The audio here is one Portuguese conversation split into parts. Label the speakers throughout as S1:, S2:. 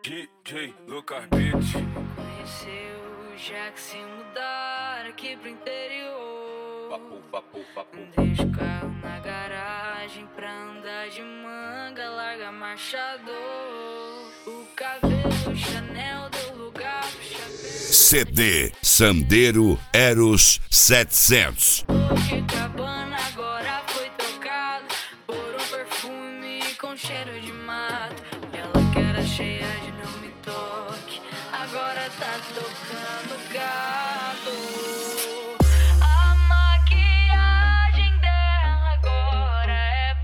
S1: DJ Lucas Beats.
S2: Conheceu já que se mudar aqui pro interior.
S1: Papo.
S2: Deixa o carro na garagem pra andar de manga, larga marchador. O cabelo Chanel deu lugar pro chapéu.
S3: CD Sandero Eros 700.
S2: Cabana agora foi tocado por um perfume com cheiro de mato. Ela que era cheia de não me toque, agora tá tocando gato. A maquiagem dela agora é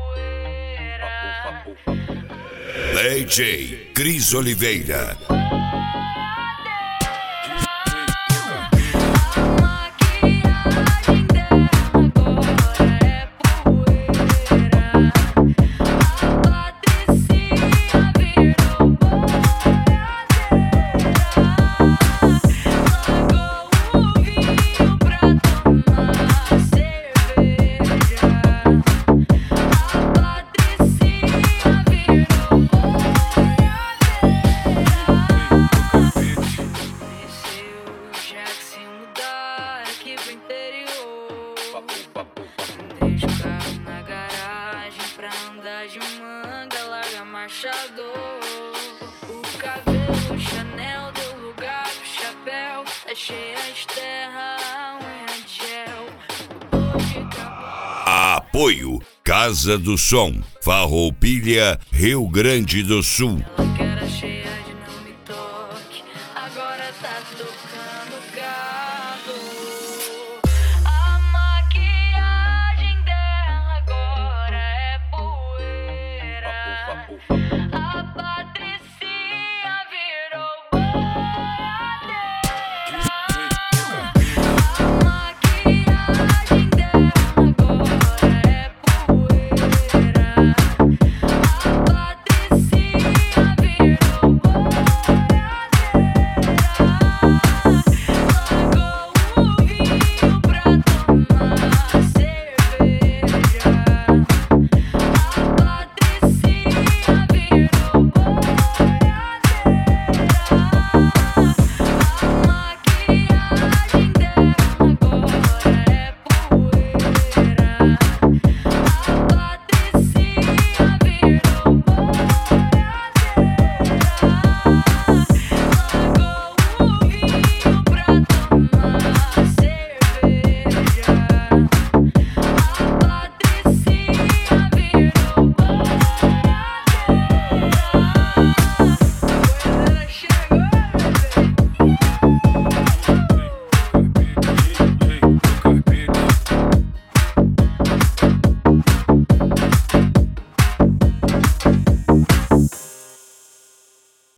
S2: poeira.
S3: DJ Cris Oliveira.
S2: Deixa o carro na garagem pra andar de manga, larga marchador. O cabelo Chanel deu lugar pro chapéu, é cheia de terra, unha de gel.
S3: Apoio Casa do Som, Farroupilha, Rio Grande do Sul.
S2: Ela quer